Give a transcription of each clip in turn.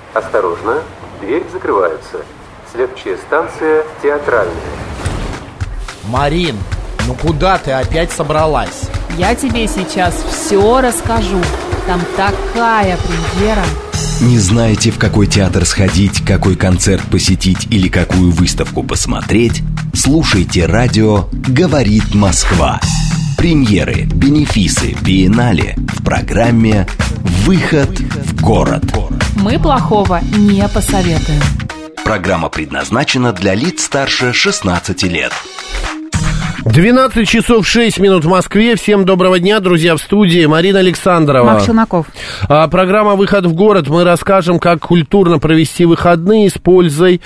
Осторожно, дверь закрывается. Следующая станция театральная. Марин, ну куда ты опять собралась? Я тебе сейчас все расскажу. Там такая премьера. Не знаете, в какой театр сходить, какой концерт посетить или какую выставку посмотреть? Слушайте радио «Говорит Москва». Премьеры, бенефисы, биеннале в программе «Выход в город». Мы плохого не посоветуем. Программа предназначена для лиц старше 16 лет. 12 часов 6 минут в Москве. Всем доброго дня, друзья, в студии Марина Александрова. Марк Челноков. Программа «Выход в город». Мы расскажем, как культурно провести выходные с пользой,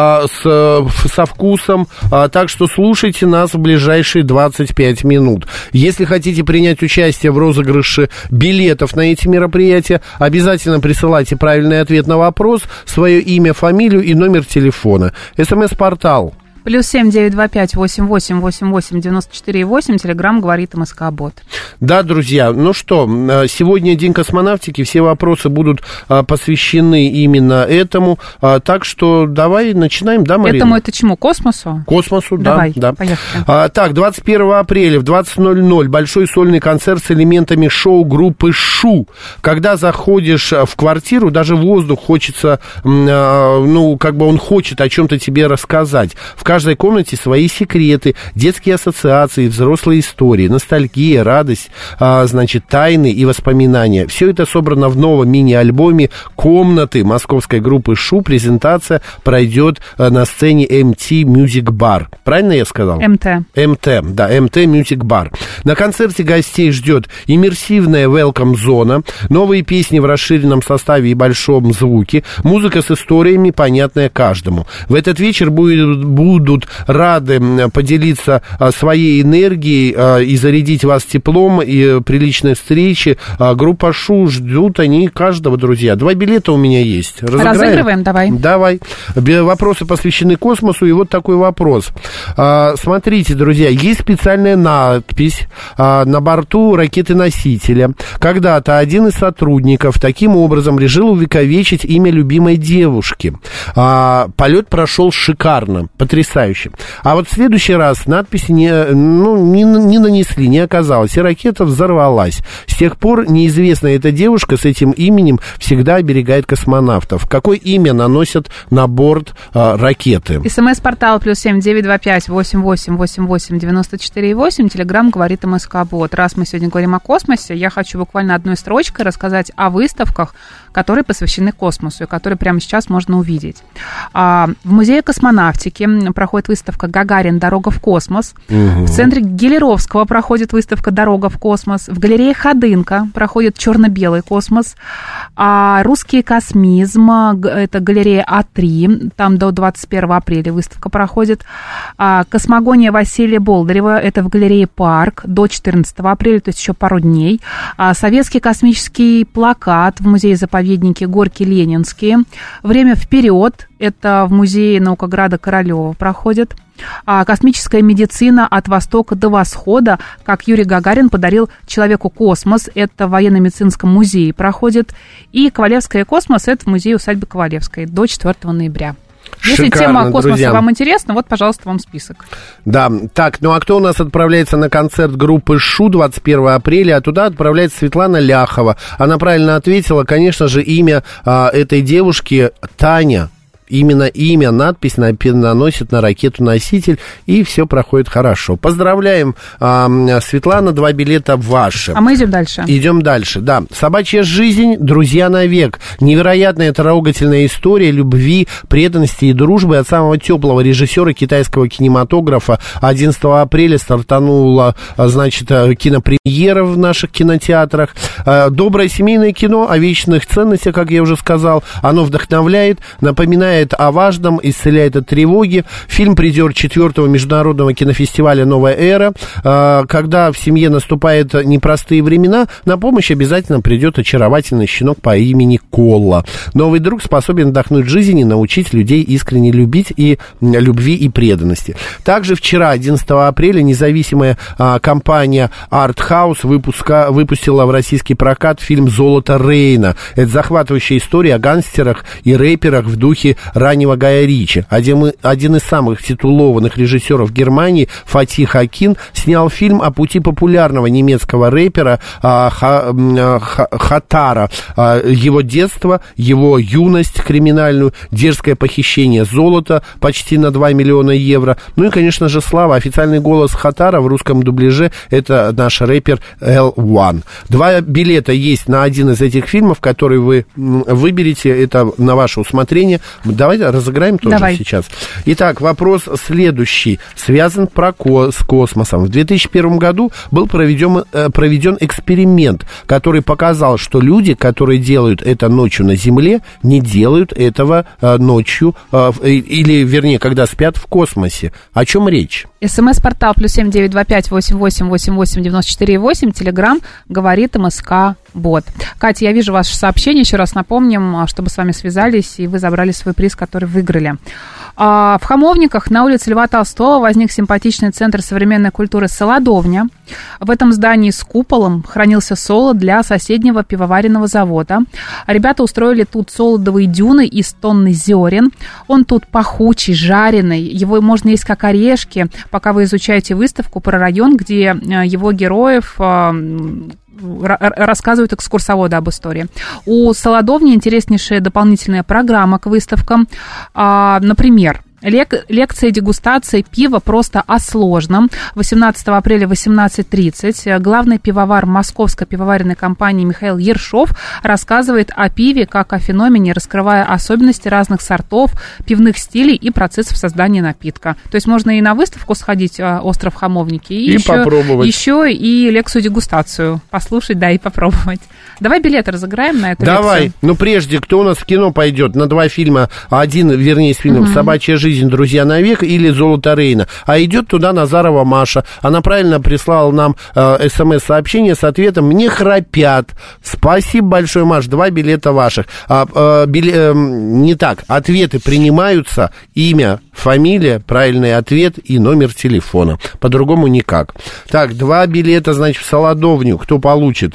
со вкусом. Так что слушайте нас в ближайшие 25 минут. Если хотите принять участие в розыгрыше билетов на эти мероприятия, обязательно присылайте правильный ответ на вопрос, свое имя, фамилию и номер телефона. СМС-портал. +7 925 88 88 94 8. Телеграм говорит МСК-бот. Да, друзья, ну что, сегодня День космонавтики, все вопросы будут посвящены именно этому, так что давай начинаем, да, Марина? Этому это чему? Космосу? Космосу, давай, да. Поехали. Так, 21 апреля в 20:00 большой сольный концерт с элементами шоу группы «Шу». Когда заходишь в квартиру, даже воздух хочется, ну, как бы он хочет о чем-то тебе рассказать. В каждой комнате свои секреты, детские ассоциации, взрослые истории, ностальгия, радость, значит, тайны и воспоминания. Все это собрано в новом мини-альбоме «Комнаты» московской группы «Шу». Презентация пройдет на сцене MT Music Bar. Правильно я сказал? МТ, да, MT Music Bar. На концерте гостей ждет иммерсивная welcome-зона, новые песни в расширенном составе и большом звуке, музыка с историями, понятная каждому. В этот вечер будут рады поделиться своей энергией и зарядить вас теплом и приличной встречи. Группа «Шу» ждут они каждого, друзья. 2 билета у меня есть. Разыгрываем, давай. Давай. Вопросы посвящены космосу, и вот такой вопрос. Смотрите, друзья, есть специальная надпись на борту ракеты-носителя. Когда-то один из сотрудников таким образом решил увековечить имя любимой девушки. Полет прошел шикарно, потрясающе. А вот в следующий раз надписи не нанесли, не оказалось, и ракета взорвалась. С тех пор неизвестная эта девушка с этим именем всегда оберегает космонавтов. Какое имя наносят на борт ракеты? СМС-портал +7 925 88 88 94 8. Телеграм говорит МСК-бот. Раз мы сегодня говорим о космосе, я хочу буквально одной строчкой рассказать о выставках, которые посвящены космосу и которые прямо сейчас можно увидеть. В Музее космонавтики проходит выставка «Гагарин. Дорога в космос». В центре Гелеровского проходит выставка «Дорога в космос». В галерее Ходынка проходит «Черно-белый космос». «Русский космизм» — это галерея А3, там до 21 апреля выставка проходит. «Космогония» Василия Болдырева — это в галерее «Парк» до 14 апреля, то есть еще пару дней. «Советский космический плакат» в музее-заповеднике Горки-Ленинские. «Время вперед» — это в музее Наукограда Королева проходит. Космическая медицина от востока до восхода, как Юрий Гагарин подарил человеку космос, это в военно-медицинском музее проходит. И Ковалевская космос, это в музее-усадьбы Ковалевской до 4 ноября. Если Шикарно, тема космоса, друзья, вам интересна, вот, пожалуйста, вам список. Да, так, ну а кто у нас отправляется на концерт группы «Шу» 21 апреля, а туда отправляется Светлана Ляхова. Она правильно ответила, конечно же, имя этой девушки Таня. Именно имя, надпись наносит на ракету-носитель, и все проходит хорошо. Поздравляем, Светлана, 2 билета ваши. А мы идем дальше. Идем дальше, да. «Собачья жизнь. Друзья навек». Невероятная трогательная история любви, преданности и дружбы от самого теплого режиссера китайского кинематографа. 11 апреля стартанула, значит, кинопремьера в наших кинотеатрах. Доброе семейное кино о вечных ценностях, как я уже сказал. Оно вдохновляет, напоминает напоминает о важном, исцеляет от тревоги. Фильм призер 4-го международного кинофестиваля «Новая эра». Когда в семье наступают непростые времена, на помощь обязательно придет очаровательный щенок по имени Колла. Новый друг способен вдохнуть жизнь и научить людей искренне любить и любви и преданности. Также вчера, 11 апреля, независимая компания Art House выпустила в российский прокат фильм «Золото Рейна». Это захватывающая история о гангстерах и рэперах в духе раннего Гая Ричи. Один из самых титулованных режиссеров Германии, Фатих Акин, снял фильм о пути популярного немецкого рэпера Хатара. Его детство, его юность криминальную, дерзкое похищение золота почти на 2 миллиона евро. Ну и, конечно же, слава. Официальный голос Хатара в русском дубляже — это наш рэпер L1. 2 билета есть на один из этих фильмов, который вы выберете. Это на ваше усмотрение. Давайте разыграем тоже сейчас. Итак, вопрос следующий. Связан с космосом. В 2001 году был проведен эксперимент, который показал, что люди, которые делают это ночью на Земле, не делают этого ночью, или, вернее, когда спят в космосе. О чем речь? СМС-портал +7 925 88 88 94 8. Телеграм говорит МСК Бот. Катя, я вижу ваше сообщение. Еще раз напомним, чтобы с вами связались, и вы забрали свой приз, который выиграли. В Хамовниках на улице Льва Толстого возник симпатичный центр современной культуры «Солодовня». В этом здании с куполом хранился солод для соседнего пивоваренного завода. Ребята устроили тут солодовые дюны из тонны зерен. Он тут пахучий, жареный. Его можно есть как орешки, пока вы изучаете выставку про район, где его героев рассказывают экскурсоводы об истории. У Солодовни интереснейшая дополнительная программа к выставкам. Например, лекция и дегустация пива просто о сложном. 18 апреля в 18:30 главный пивовар Московской пивоваренной компании Михаил Ершов рассказывает о пиве как о феномене, раскрывая особенности разных сортов, пивных стилей и процессов создания напитка. То есть можно и на выставку сходить «Остров Хамовники», и попробовать. Еще и лекцию-дегустацию послушать, да, и попробовать. Давай билеты разыграем на эту лекцию. Давай. Но прежде, кто у нас в кино пойдет на 2 фильма? Один, вернее, из фильмов «Собачья жизнь», «Друзья навек» или «Золото Рейна». А идет туда Назарова Маша. Она правильно прислала нам СМС-сообщение с ответом «Не храпят». Спасибо большое, Маш. 2 билета ваших. Не так. Ответы принимаются. Имя, фамилия, правильный ответ и номер телефона. По-другому никак. Так, 2 билета, значит, в Солодовню. Кто получит?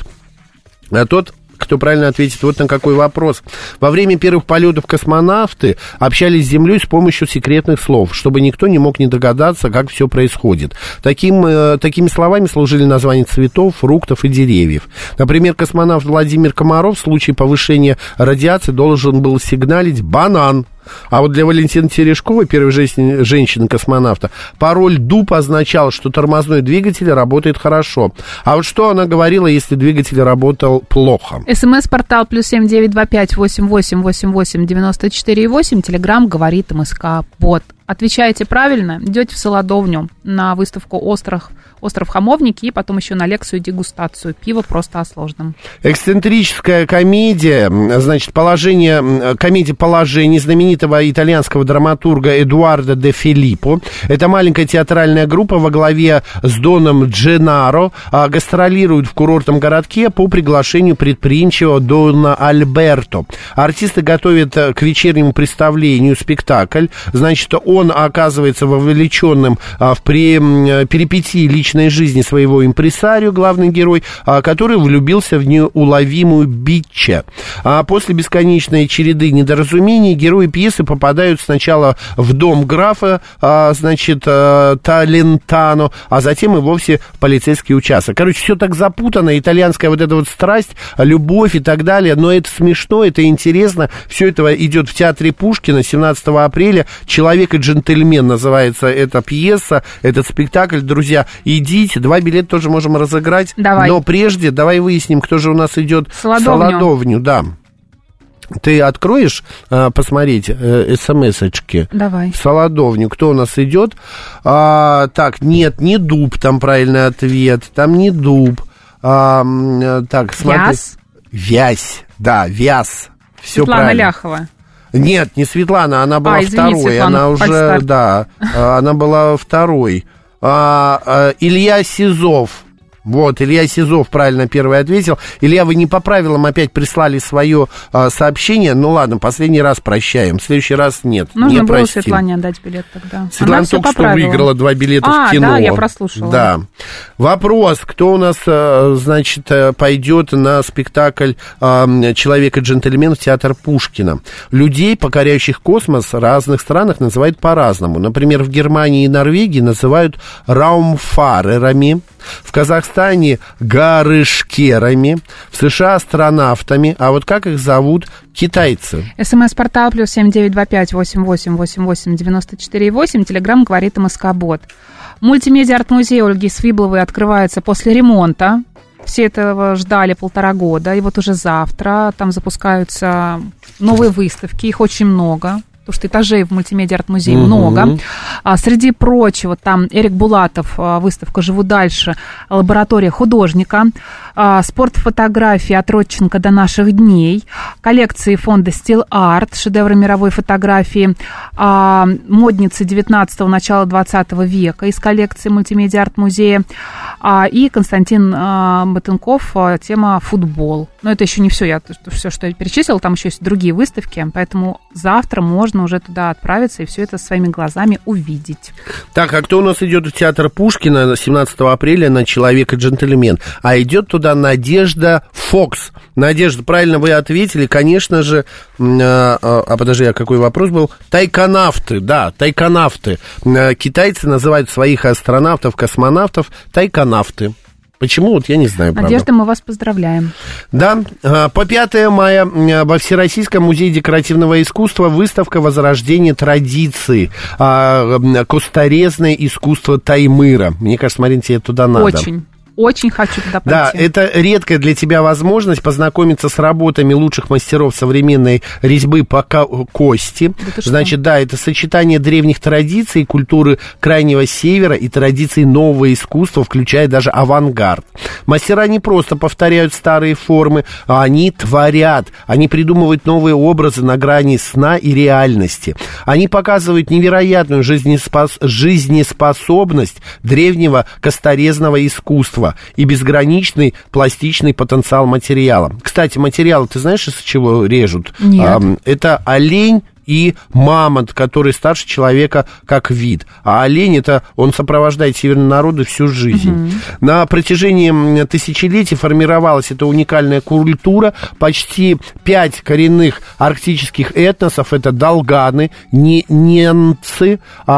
А тот, кто правильно ответит вот на какой вопрос. Во время первых полетов космонавты общались с Землей с помощью секретных слов, чтобы никто не мог не догадаться, как все происходит. Такими словами служили названия цветов, фруктов и деревьев. Например, космонавт Владимир Комаров в случае повышения радиации должен был сигналить «банан». А вот для Валентины Терешковой, первой женщины-космонавта, пароль «дуб» означал, что тормозной двигатель работает хорошо. А вот что она говорила, если двигатель работал плохо? СМС-портал +7 925 88 88 94 8. Телеграм говорит МСК Бот. Отвечаете правильно, идете в Солодовню на выставку «Остров Хамовники» и потом еще на лекцию и дегустацию пива просто о сложном. Эксцентрическая комедия, значит, комедия «Положение» знаменитого итальянского драматурга Эдуардо де Филиппо. Это маленькая театральная группа во главе с Доном Дженаро гастролирует в курортном городке по приглашению предприимчивого Дона Альберто. Артисты готовят к вечернему представлению спектакль. Значит, он оказывается вовлеченным в перипетии личной жизни своего импресарио, главный герой, который влюбился в неуловимую Бичча. После бесконечной череды недоразумений герои пьесы попадают сначала в дом графа, значит, Талентано, а затем и вовсе в полицейский участок. Короче, все так запутано, итальянская вот эта вот страсть, любовь и так далее, но это смешно, это интересно. Все это идет в театре Пушкина 17 апреля. «Человек и джентльмен» называется эта пьеса, этот спектакль, друзья. Идите, 2 билета тоже можем разыграть. Давай. Но прежде давай выясним, кто же у нас идет в Солодовню. Да. Ты откроешь посмотреть смс-очки? Давай. В Солодовню. Кто у нас идет? Так, нет, не дуб, там правильный ответ. Там не дуб. Так, смотри. Вяз? Вязь, да, вяз. Все Светлана правильно. Ляхова. Нет, не Светлана, она была второй. Светлана, она уже, да, она была второй. Илья Сизов. Вот, Илья Сизов правильно первый ответил. Илья, вы не по правилам опять прислали свое сообщение. Ну ладно, последний раз прощаем. В следующий раз нет. Нужно было Светлане отдать билет тогда. Светлана только что выиграла 2 билета в кино. Да, я прослушала. Да. Вопрос, кто у нас, значит, пойдет на спектакль «Человек и джентльмен» в театр Пушкина. Людей, покоряющих космос, в разных странах называют по-разному. Например, в Германии и Норвегии называют раумфарерами, в Казахстане гарышкерами, в США астронавтами, а вот как их зовут китайцы? СМС-портал +7 925 88 88 94 8, Телеграм говорит МСК-бот. Мультимедиа-арт-музей Ольги Свибловой открывается после ремонта. Все этого ждали 1,5 года, и вот уже завтра там запускаются новые выставки, их очень много. Потому что этажей в мультимедиа-арт-музее много. Среди прочего, там Эрик Булатов, выставка «Живу дальше», лаборатория художника, спортфотографии от Родченко до наших дней, коллекции фонда Still Art, шедевры мировой фотографии, модницы 19-го, начала 20 века из коллекции мультимедиа-арт-музея, и Константин Ботынков, тема «Футбол». Но это еще не все, все, что я перечислила, там еще есть другие выставки, поэтому завтра можно уже туда отправиться и все это своими глазами увидеть. Так, а кто у нас идет в театр Пушкина 17 апреля на «Человек и джентльмен»? А идет туда Надежда Фокс. Надежда, правильно вы ответили, конечно же, подожди, а какой вопрос был? Тайконавты, да, тайконавты. Китайцы называют своих астронавтов, космонавтов тайконавты. Почему? Вот я не знаю, правда. Надежда, мы вас поздравляем. Да, по 5 мая во Всероссийском музее декоративного искусства выставка «Возрождение традиции», косторезное искусство Таймыра. Мне кажется, Марин, тебе туда надо. Очень хочу туда пойти. Да, это редкая для тебя возможность познакомиться с работами лучших мастеров современной резьбы по кости. Да, значит, да, это сочетание древних традиций, культуры Крайнего Севера и традиций нового искусства, включая даже авангард. Мастера не просто повторяют старые формы, а они творят. Они придумывают новые образы на грани сна и реальности. Они показывают невероятную жизнеспособность древнего косторезного искусства и безграничный пластичный потенциал материала. Кстати, материал, ты знаешь, из чего режут? Нет. Это олень и мамонт, который старше человека как вид. А олень, это он сопровождает северные народы всю жизнь. На протяжении тысячелетий формировалась эта уникальная культура. Почти 5 коренных арктических этносов. Это долганы, ненцы,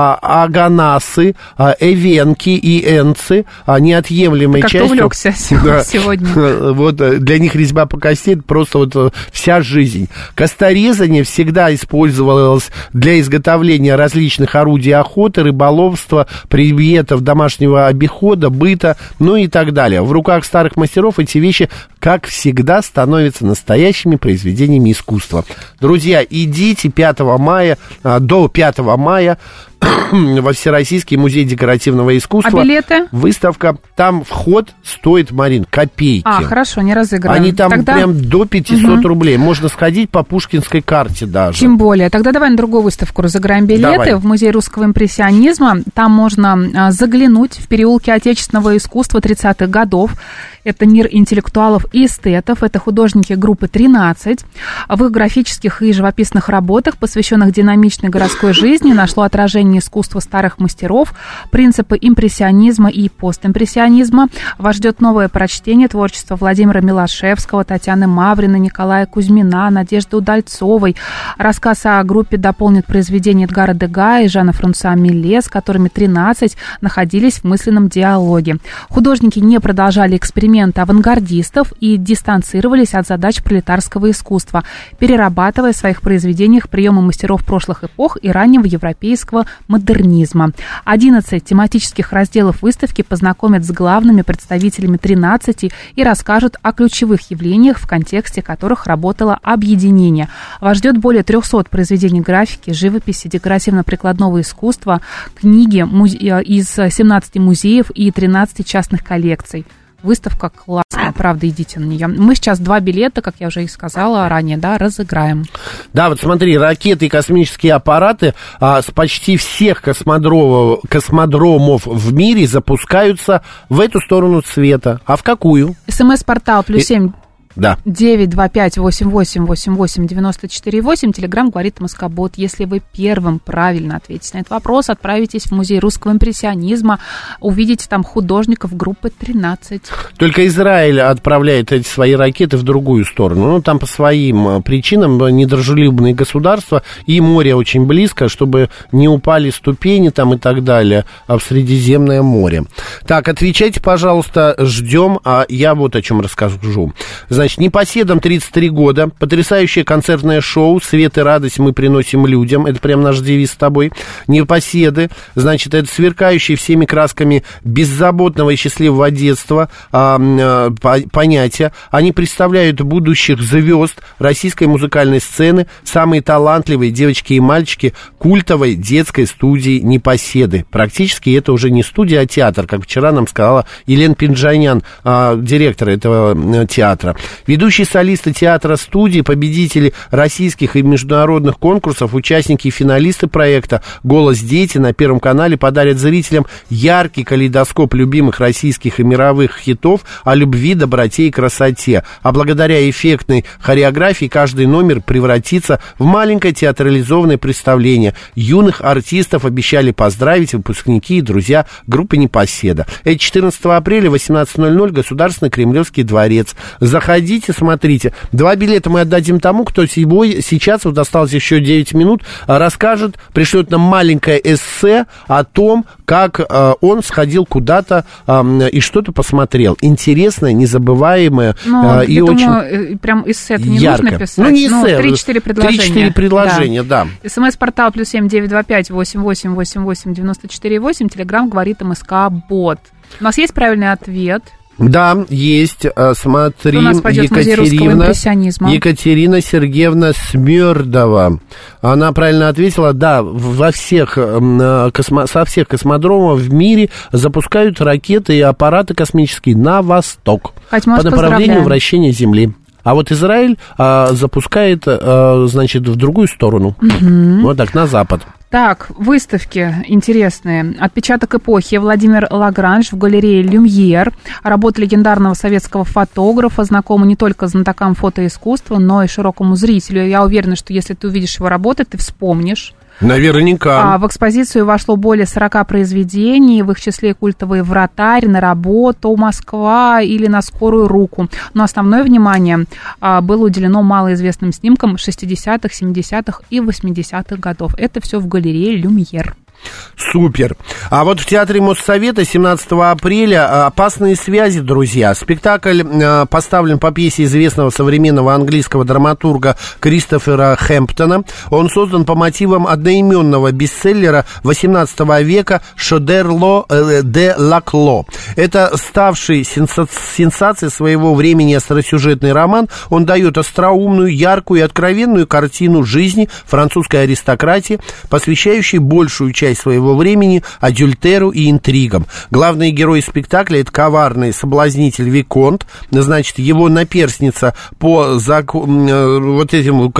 аганасы, эвенки и энцы. Неотъемлемой частью... Как-то увлекся сегодня. Вот для них резьба по кости — это просто вот вся жизнь. Косторезание всегда использовалось для изготовления различных орудий охоты, рыболовства, предметов домашнего обихода, быта, ну и так далее. В руках старых мастеров эти вещи, как всегда, становятся настоящими произведениями искусства. Друзья, идите 5 мая, до 5 мая во Всероссийский музей декоративного искусства. А билеты? Выставка. Там вход стоит, Марин, копейки. Хорошо, не разыграем. Они там прям до 500 рублей. Можно сходить по пушкинской карте даже. Тем более. Тогда давай на другую выставку разыграем билеты. Давай. В Музей русского импрессионизма. Там можно заглянуть в переулки отечественного искусства 30-х годов. Это мир интеллектуалов и эстетов. Это художники группы 13. В их графических и живописных работах, посвященных динамичной городской жизни, нашло отражение искусства старых мастеров, принципы импрессионизма и постимпрессионизма. Вас ждет новое прочтение творчества Владимира Милошевского, Татьяны Мавриной, Николая Кузьмина, Надежды Удальцовой. Рассказ о группе дополнит произведения Эдгара Дега и Жана-Франсуа Милле, с которыми 13 находились в мысленном диалоге. Художники не продолжали эксперименты авангардистов и дистанцировались от задач пролетарского искусства, перерабатывая в своих произведениях приемы мастеров прошлых эпох и раннего европейского модернизма. 11 тематических разделов выставки познакомят с главными представителями 13 и расскажут о ключевых явлениях, в контексте которых работало объединение. Вас ждет более 300 произведений графики, живописи, декоративно-прикладного искусства, книги из 17 музеев и 13 частных коллекций. Выставка классная, правда, идите на нее. Мы сейчас 2 билета, как я уже и сказала ранее, да, разыграем. Да, вот смотри, ракеты и космические аппараты с почти всех космодромов в мире запускаются в эту сторону света. А в какую? СМС-портал +7 Да. 925-88-94-8. Телеграм говорит Москобот. Если вы первым правильно ответите на этот вопрос, отправитесь в музей русского импрессионизма, увидите там художников группы 13. Только Израиль отправляет эти свои ракеты в другую сторону. Ну, там по своим причинам недружелюбные государства, и море очень близко, чтобы не упали ступени там и так далее в Средиземное море. Так, отвечайте, пожалуйста, ждем, а я вот о чем расскажу. Значит, непоседам 33 года, потрясающее концертное шоу «Свет и радость мы приносим людям», это прям наш девиз с тобой. Непоседы, значит, это сверкающие всеми красками беззаботного и счастливого детства понятия. Они представляют будущих звезд российской музыкальной сцены, самые талантливые девочки и мальчики культовой детской студии «Непоседы». Практически это уже не студия, а театр, как вчера нам сказала Елена Пинджанян, директор этого театра. Ведущие солисты театра студии, победители российских и международных конкурсов, участники и финалисты проекта «Голос дети» на Первом канале подарят зрителям яркий калейдоскоп любимых российских и мировых хитов о любви, доброте и красоте. А благодаря эффектной хореографии каждый номер превратится в маленькое театрализованное представление. Юных артистов обещали поздравить выпускники и друзья группы «Непоседа». Это 14 апреля, 18:00, Государственный Кремлевский дворец. Заходите, смотрите. 2 билета мы отдадим тому, кто сейчас, вот осталось еще 9 минут, расскажет, пришлет нам маленькое эссе о том, как он сходил куда-то и что-то посмотрел. Интересное, незабываемое и очень прям эссе не ярко. нужно писать. Ну, не эссе. 3-4 предложения. 3-4 предложения, да. СМС-портал +7 925 88 88 94 8. Телеграм говорит МСК-бот. У нас есть правильный ответ? Да, есть. Смотри, у нас пойдет в музей русского импрессионизма. Екатерина Сергеевна Смердова. Она правильно ответила. Да, со всех космодромов в мире запускают ракеты и аппараты космические на восток. Кать, мы вас по направлению поздравляем. вращения Земли. А вот Израиль запускает, значит, в другую сторону. Вот так, на запад. Так, выставки интересные. Отпечаток эпохи. Владимир Лагранж в галерее «Люмьер». Работа легендарного советского фотографа знакома не только знатокам фотоискусства, но и широкому зрителю. Я уверена, что если ты увидишь его работы, ты вспомнишь. Наверняка. В экспозицию вошло более 40 произведений, в их числе культовые «Вратарь», «На работу», «Москва» или «На скорую руку». Но основное внимание было уделено малоизвестным снимкам 60-х, 70-х и 80-х годов. Это все в галерее «Люмьер». Супер. А вот в Театре Моссовета 17 апреля «Опасные связи», друзья. Спектакль поставлен по пьесе известного современного английского драматурга Кристофера Хэмптона. Он создан по мотивам одноименного бестселлера 18 века «Шодерло де Лакло». Это ставший сенсацией своего времени остросюжетный роман. Он дает остроумную, яркую и откровенную картину жизни французской аристократии, посвящающей большую часть своего времени адюльтеру и интригам. Главные герои спектакля — это коварный соблазнитель Виконт, значит, его наперсница по вот этим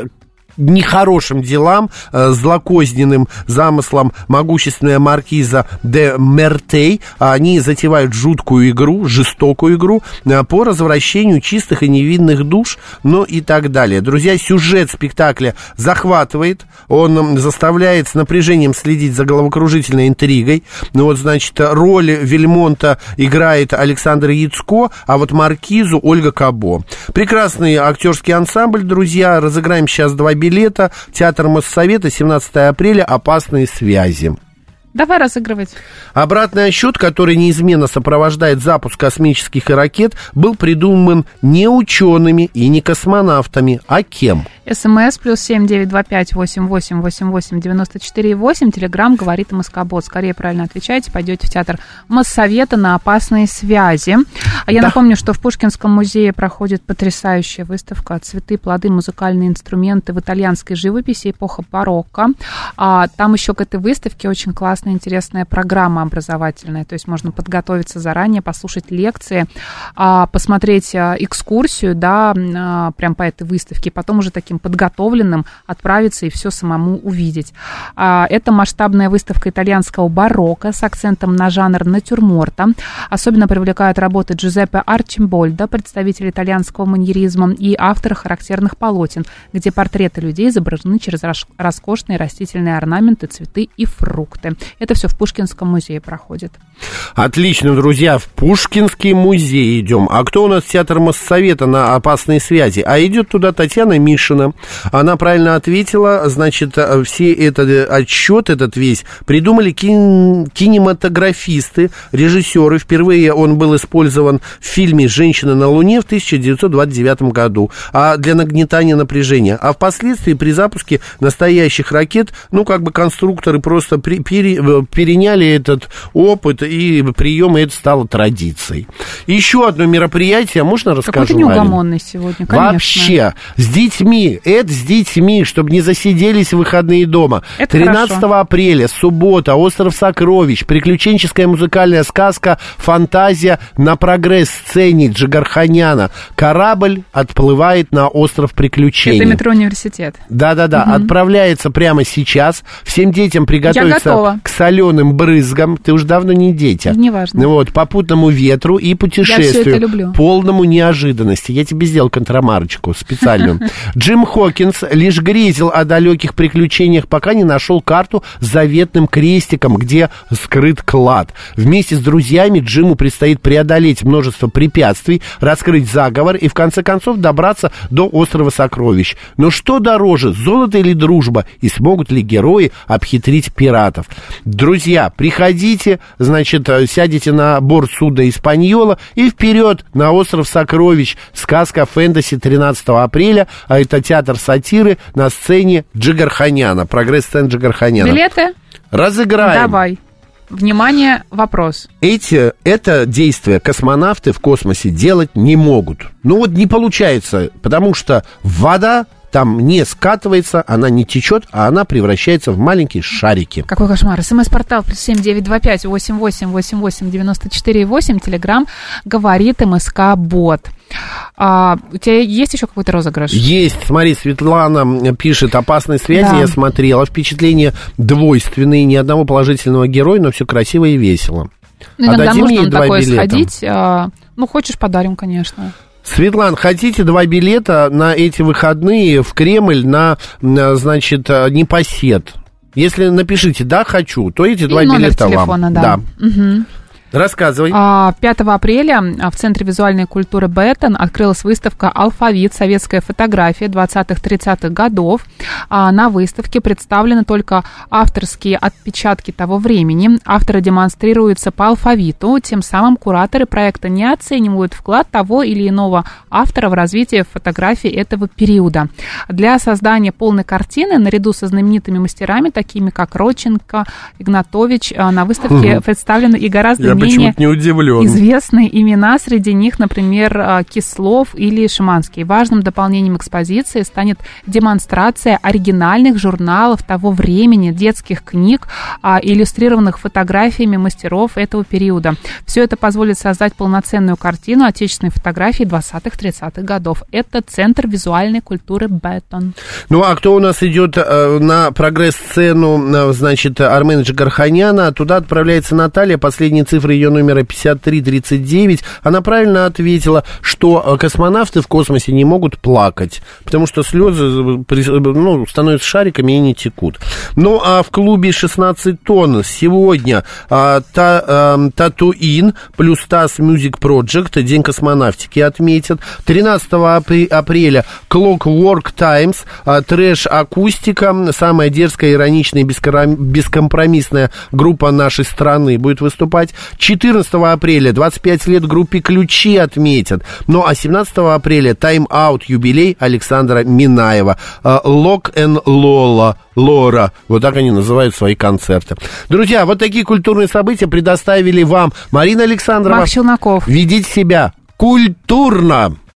нехорошим делам, злокозненным замыслам могущественная маркиза де Мертей. Они затевают жуткую игру, жестокую игру по развращению чистых и невинных душ, ну и так далее. Друзья, сюжет спектакля захватывает, он заставляет с напряжением следить за головокружительной интригой. Ну вот, значит, роль Вельмонта играет Александр Яцко, а вот маркизу Ольга Кабо. Прекрасный актерский ансамбль, друзья. Разыграем сейчас 2 билета. Театр Моссовета, 17 апреля, «Опасные связи». Давай разыгрывать. Обратный отсчет, который неизменно сопровождает запуск космических ракет, был придуман не учеными и не космонавтами, а кем? СМС +7 925 88 88 94 8. Телеграм говорит МСК-бот. Скорее правильно отвечаете, пойдете в Театр Моссовета на «Опасные связи». А я напомню, что в Пушкинском музее проходит потрясающая выставка «Цветы, плоды, музыкальные инструменты в итальянской живописи. Эпоха барокко». Там еще к этой выставке очень классно классная, интересная программа образовательная. То есть можно подготовиться заранее, послушать лекции, посмотреть экскурсию, да, прям по этой выставке, и потом уже таким подготовленным отправиться и все самому увидеть. Это масштабная выставка итальянского барокко с акцентом на жанр натюрморта. Особенно привлекают работы Джузеппе Арчимбольда, представителя итальянского маньеризма и автора характерных полотен, где портреты людей изображены через роскошные растительные орнаменты, цветы и фрукты. Это все в Пушкинском музее проходит. Отлично, друзья, в Пушкинский музей идем. А кто у нас театр Моссовета на опасной связи? А идет туда Татьяна Мишина. Она правильно ответила, значит, все этот отчет, этот весь, придумали кинематографисты, режиссеры. Впервые он был использован в фильме «Женщина на Луне» в 1929 году, для нагнетания напряжения. А впоследствии при запуске настоящих ракет, конструкторы просто переняли этот опыт и прием, и это стало традицией. Еще одно мероприятие, можно расскажу? Какой-то неугомонный сегодня, конечно. Вообще, с детьми, чтобы не засиделись в выходные дома. Это 13 апреля, суббота, остров Сокровищ, приключенческая музыкальная сказка «Фантазия» на прогресс-сцене Джигарханяна. Корабль отплывает на остров приключений. Это метро «Университет». Да-да-да, отправляется прямо сейчас. Всем детям приготовиться к соленым брызгам. Ты уж давно не дети. Неважно. Попутному ветру и путешествию, полному неожиданности. Я тебе сделал контрамарочку специальную. Джим Хокинс лишь грезил о далеких приключениях, пока не нашел карту с заветным крестиком, где скрыт клад. Вместе с друзьями Джиму предстоит преодолеть множество препятствий, раскрыть заговор и в конце концов добраться до острова Сокровищ. Но что дороже, золото или дружба? И смогут ли герои обхитрить пиратов? Друзья, приходите, сядете на борт судна «Испаньола» и вперед на остров Сокровищ. Сказка фэнтези 13 апреля, а это театр сатиры на сцене Джигарханяна, прогресс-сцен Джигарханяна. Билеты? Разыграем. Давай. Внимание, вопрос. Это действие космонавты в космосе делать не могут. Не получается, потому что вода там не скатывается, она не течет, а она превращается в маленькие шарики. Какой кошмар. СМС-портал +7 925 88 88 94 8. Телеграм говорит МСК-бот. У тебя есть еще какой-то розыгрыш? Есть. Смотри, Светлана пишет: опасной связи, да. Я смотрела. Впечатления двойственные, ни одного положительного героя, но все красиво и весело. Иногда нужно на такое сходить. Хочешь, подарим, конечно. Светлан, хотите 2 билета на эти выходные в Кремль на непосед? Если напишите «да, хочу», то эти 2 билета телефона, вам. Да. Угу. Рассказывай. 5 апреля в Центре визуальной культуры Беттон открылась выставка «Алфавит. Советская фотография 20-30-х годов». На выставке представлены только авторские отпечатки того времени. Авторы демонстрируются по алфавиту. Тем самым кураторы проекта не оценивают вклад того или иного автора в развитие фотографии этого периода. Для создания полной картины, наряду со знаменитыми мастерами, такими как Родченко, Игнатович, на выставке представлены и гораздо не удивлен. Известные имена, среди них, например, Кислов или Шиманский. Важным дополнением экспозиции станет демонстрация оригинальных журналов того времени, детских книг, иллюстрированных фотографиями мастеров этого периода. Все это позволит создать полноценную картину отечественной фотографии 20-30-х годов. Это Центр визуальной культуры Беттон. А кто у нас идет на прогресс-сцену, Армена Джигарханяна? Туда отправляется Наталья, последние цифры ее номера 5339, она правильно ответила, что космонавты в космосе не могут плакать, потому что слезы становятся шариками и не текут. А в клубе 16 тонн сегодня Татуин плюс ТАСС Music Project, День космонавтики отметят. 13 апреля Clockwork Times, трэш-акустика, самая дерзкая, ироничная и бескомпромиссная группа нашей страны будет выступать. 14 апреля 25 лет группе «Ключи» отметят. А 17 апреля тайм-аут, юбилей Александра Минаева. Лок н Лора. Вот так они называют свои концерты. Друзья, вот такие культурные события предоставили вам Марина Александрова. Марк Челноков. Ведите себя культурно.